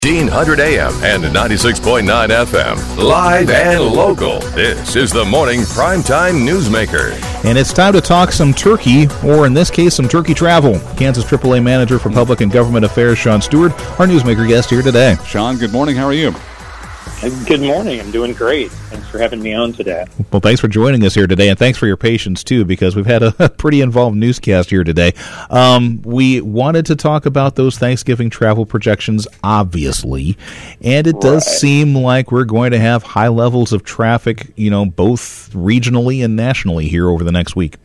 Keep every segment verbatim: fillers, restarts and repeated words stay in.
fifteen hundred A M and ninety-six point nine F M. Live and local. This is the Morning Primetime Newsmaker. And it's time to talk some turkey, or in this case, some turkey travel. Kansas triple A Manager for Public and Government Affairs, Sean Stewart, our Newsmaker guest here today. Sean, good morning. How are you? Good morning. I'm doing great. Thanks for having me on today. Well, thanks for joining us here today, and thanks for your patience, too, because we've had a pretty involved newscast here today. Um, we wanted to talk about those Thanksgiving travel projections, obviously, and it does right. seem like we're going to have high levels of traffic, you know, both regionally and nationally here over the next week.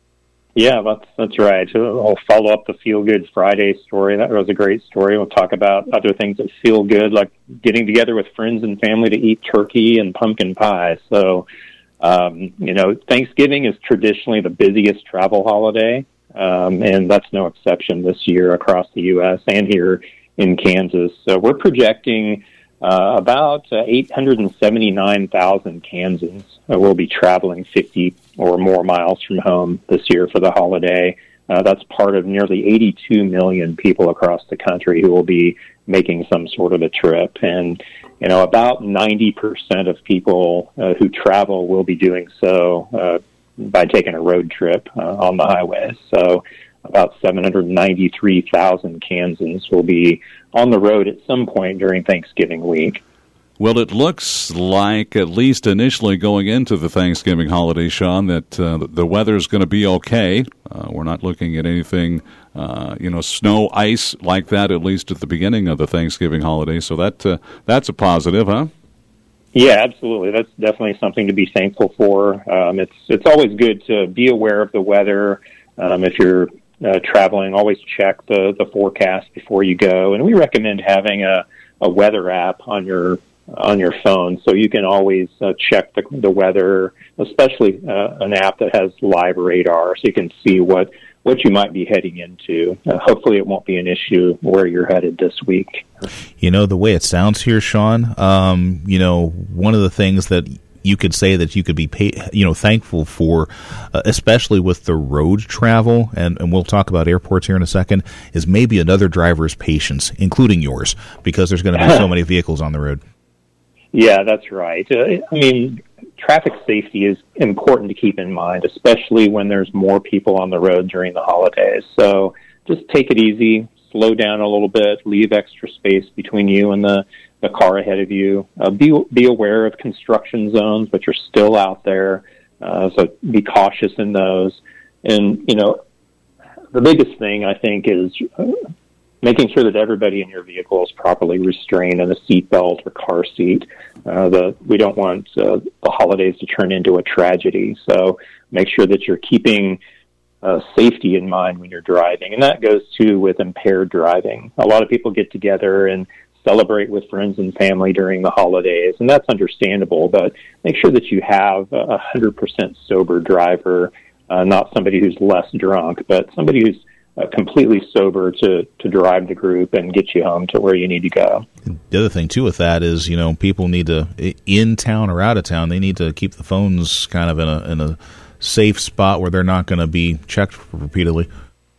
Yeah, that's that's right. I'll follow up the Feel Good Friday story. That was a great story. We'll talk about other things that feel good, like getting together with friends and family to eat turkey and pumpkin pie. So, um, you know, Thanksgiving is traditionally the busiest travel holiday, um, and that's no exception this year across the U S and here in Kansas. So we're projecting uh, about uh, eight hundred seventy-nine thousand Kansans uh, will be traveling fifty or more miles from home this year for the holiday. Uh, that's part of nearly eighty-two million people across the country who will be making some sort of a trip. And, you know, about ninety percent of people uh, who travel will be doing so uh, by taking a road trip uh, on the highways. So about seven hundred ninety-three thousand Kansans will be on the road at some point during Thanksgiving week. Well, it looks like, at least initially going into the Thanksgiving holiday, Sean, that uh, the weather's going to be okay. Uh, we're not looking at anything, uh, you know, snow, ice like that, at least at the beginning of the Thanksgiving holiday. So that uh, that's a positive, huh? Yeah, absolutely. That's definitely something to be thankful for. Um, it's it's always good to be aware of the weather. Um, if you're uh, traveling, always check the, the forecast before you go. And we recommend having a, a weather app on your on your phone, so you can always uh, check the, the weather, especially uh, an app that has live radar, so you can see what, what you might be heading into. Uh, hopefully it won't be an issue where you're headed this week. You know, the way it sounds here, Sean, um, you know, one of the things that you could say that you could be, pay, you know, thankful for, uh, especially with the road travel, and, and we'll talk about airports here in a second, is maybe another driver's patience, including yours, because there's going to be so many vehicles on the road. Yeah, that's right. Uh, I mean, traffic safety is important to keep in mind, especially when there's more people on the road during the holidays. So just take it easy, slow down a little bit, leave extra space between you and the, the car ahead of you. Uh, be be aware of construction zones, which are still out there, uh, so be cautious in those. And, you know, the biggest thing, I think, is Uh, making sure that everybody in your vehicle is properly restrained in a seatbelt or car seat. Uh, the, we don't want uh, the holidays to turn into a tragedy. So make sure that you're keeping uh, safety in mind when you're driving. And that goes, too, with impaired driving. A lot of people get together and celebrate with friends and family during the holidays, and that's understandable. But make sure that you have a one hundred percent sober driver, uh, not somebody who's less drunk, but somebody who's Uh, completely sober to, to drive the group and get you home to where you need to go. The other thing, too, with that is, you know, people need to, in town or out of town, they need to keep the phones kind of in a in a safe spot where they're not going to be checked repeatedly.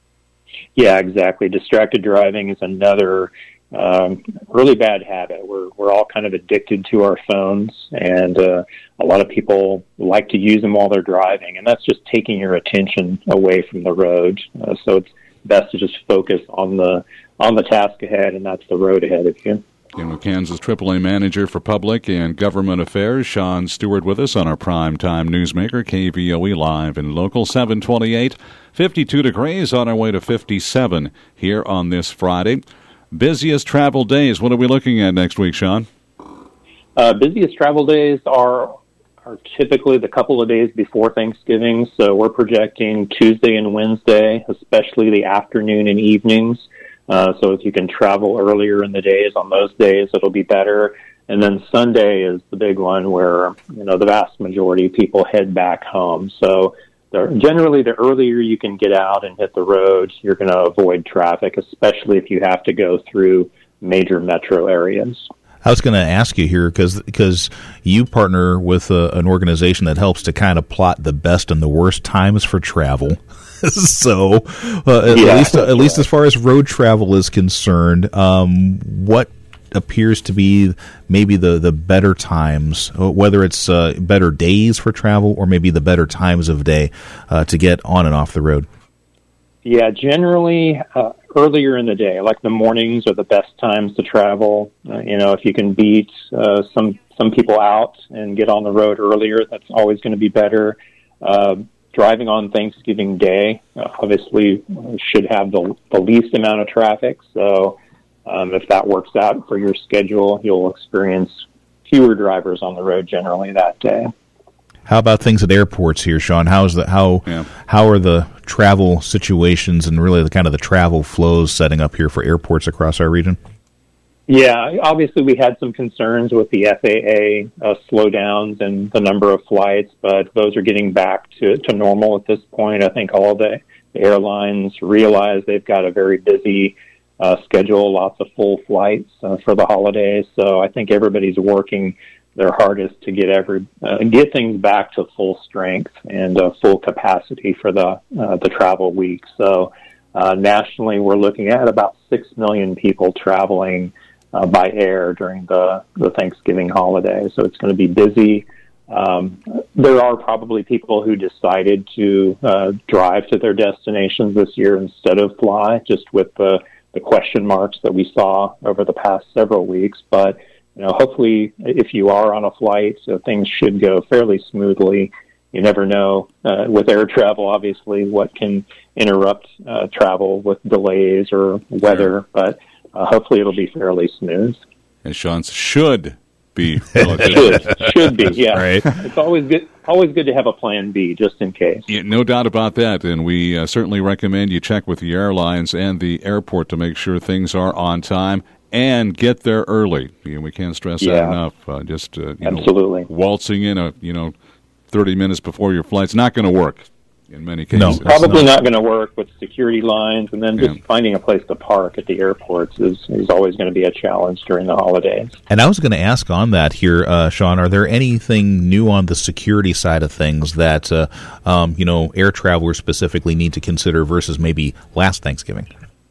Yeah, exactly. Distracted driving is another um, really bad habit. We're we're all kind of addicted to our phones, and uh, a lot of people like to use them while they're driving, and that's just taking your attention away from the road. Uh, so it's best to just focus on the on the task ahead, and that's the road ahead of you. And with Kansas triple A Manager for Public and Government Affairs, Sean Stewart, with us on our Primetime Newsmaker, K V O E Live and Local, seven twenty-eight, fifty-two degrees, on our way to fifty-seven here on this Friday. Busiest travel days, what are we looking at next week, Sean? Uh, busiest travel days are are typically the couple of days before Thanksgiving, so we're projecting Tuesday and Wednesday, especially the afternoon and evenings. Uh, so if you can travel earlier in the days on those days, it'll be better. And then Sunday is the big one where, you know, the vast majority of people head back home. So generally, the earlier you can get out and hit the road, you're going to avoid traffic, especially if you have to go through major metro areas. I was going to ask you here because because you partner with a, an organization that helps to kind of plot the best and the worst times for travel. so uh, at yeah, least at right. least as far as road travel is concerned, um, what appears to be maybe the, the better times, whether it's uh, better days for travel or maybe the better times of day uh, to get on and off the road? Yeah, generally uh, earlier in the day, like the mornings are the best times to travel. Uh, you know, if you can beat uh, some some people out and get on the road earlier, that's always going to be better. Uh, driving on Thanksgiving Day uh, obviously should have the, the least amount of traffic. So um, if that works out for your schedule, you'll experience fewer drivers on the road generally that day. How about things at airports here, Sean? How's the how yeah. how are the travel situations and really the kind of the travel flows setting up here for airports across our region? Yeah, obviously we had some concerns with the F A A uh, slowdowns and the number of flights, but those are getting back to, to normal at this point. I think all the airlines realize they've got a very busy uh, schedule, lots of full flights uh, for the holidays. So I think everybody's working their hardest to get every uh, get things back to full strength and uh, full capacity for the uh, the travel week. So uh, nationally, we're looking at about six million people traveling uh, by air during the, the Thanksgiving holiday. So it's going to be busy. Um, there are probably people who decided to uh, drive to their destinations this year instead of fly, just with the, the question marks that we saw over the past several weeks. But You know, hopefully, if you are on a flight, uh, things should go fairly smoothly. You never know uh, with air travel, obviously, what can interrupt uh, travel with delays or weather, sure. but uh, hopefully it'll be fairly smooth. And Sean's should be. should, should be, yeah. Right. It's always good, always good to have a plan B, just in case. Yeah, no doubt about that, and we uh, certainly recommend you check with the airlines and the airport to make sure things are on time. And get there early. You know, we can't stress yeah. that enough. Uh, just uh, you Absolutely. know, waltzing in a you know thirty minutes before your flight's not going to work in many cases. No, probably not, not going to work with security lines, and then just yeah. finding a place to park at the airports is, is always going to be a challenge during the holidays. And I was going to ask on that here, uh, Sean, are there anything new on the security side of things that uh, um, you know air travelers specifically need to consider versus maybe last Thanksgiving?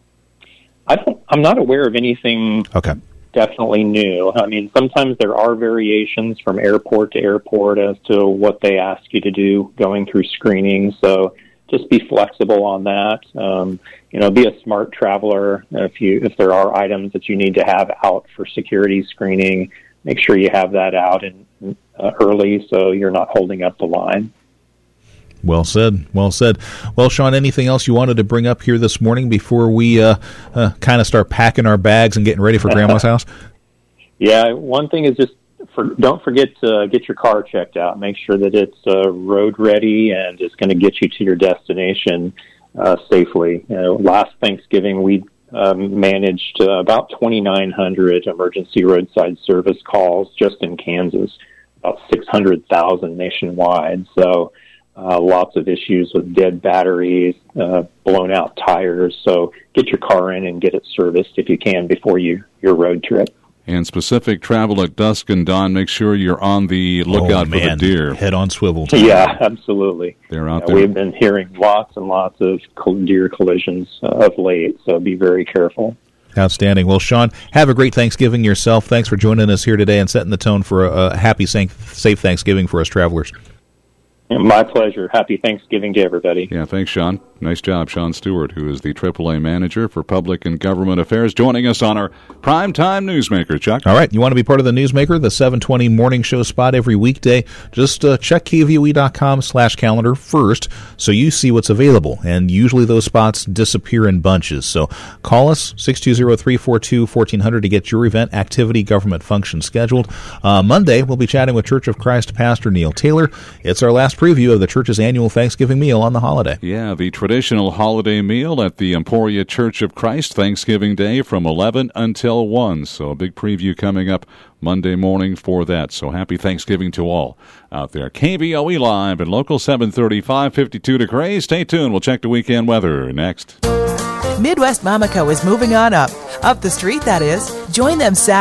I don't, I'm not aware of anything okay. definitely new. I mean, sometimes there are variations from airport to airport as to what they ask you to do going through screening. So just be flexible on that. Um, you know, be a smart traveler. If you if there are items that you need to have out for security screening, make sure you have that out in, uh, early so you're not holding up the line. Well said. Well said. Well, Sean, anything else you wanted to bring up here this morning before we uh, uh, kind of start packing our bags and getting ready for Grandma's house? Yeah, one thing is just for, don't forget to get your car checked out. Make sure that it's uh, road ready and it's going to get you to your destination uh, safely. You know, last Thanksgiving, we um, managed uh, about twenty-nine hundred emergency roadside service calls just in Kansas, about six hundred thousand nationwide. So Uh, lots of issues with dead batteries, uh, blown out tires. So get your car in and get it serviced if you can before you your road trip. And specific travel at dusk and dawn, make sure you're on the lookout oh, for the deer. Head on swivel. Yeah, absolutely. They're out yeah, there. We've been hearing lots and lots of deer collisions uh, of late, so be very careful. Outstanding. Well, Sean, have a great Thanksgiving yourself. Thanks for joining us here today and setting the tone for a, a happy, safe Thanksgiving for us travelers. My pleasure. Happy Thanksgiving to everybody. Yeah, thanks, Sean. Nice job, Sean Stewart, who is the triple A Manager for Public and Government Affairs, joining us on our Primetime Newsmaker. Chuck? All right. You want to be part of the Newsmaker, the seven twenty morning show spot every weekday? Just uh, check K V O E dot com slash calendar first so you see what's available. And usually those spots disappear in bunches. So call us, six two zero, three four two, one four zero zero to get your event, activity, government function scheduled. Uh, Monday, we'll be chatting with Church of Christ Pastor Neil Taylor. It's our last preview of the church's annual Thanksgiving meal on the holiday. Yeah, the traditional holiday meal at the Emporia Church of Christ, Thanksgiving Day from eleven until one. So a big preview coming up Monday morning for that. So happy Thanksgiving to all out there. K V O E Live and Local seven thirty-five, fifty-two degrees. Stay tuned. We'll check the weekend weather next. Midwest Mamaco is moving on up. Up the street, that is. Join them Saturday.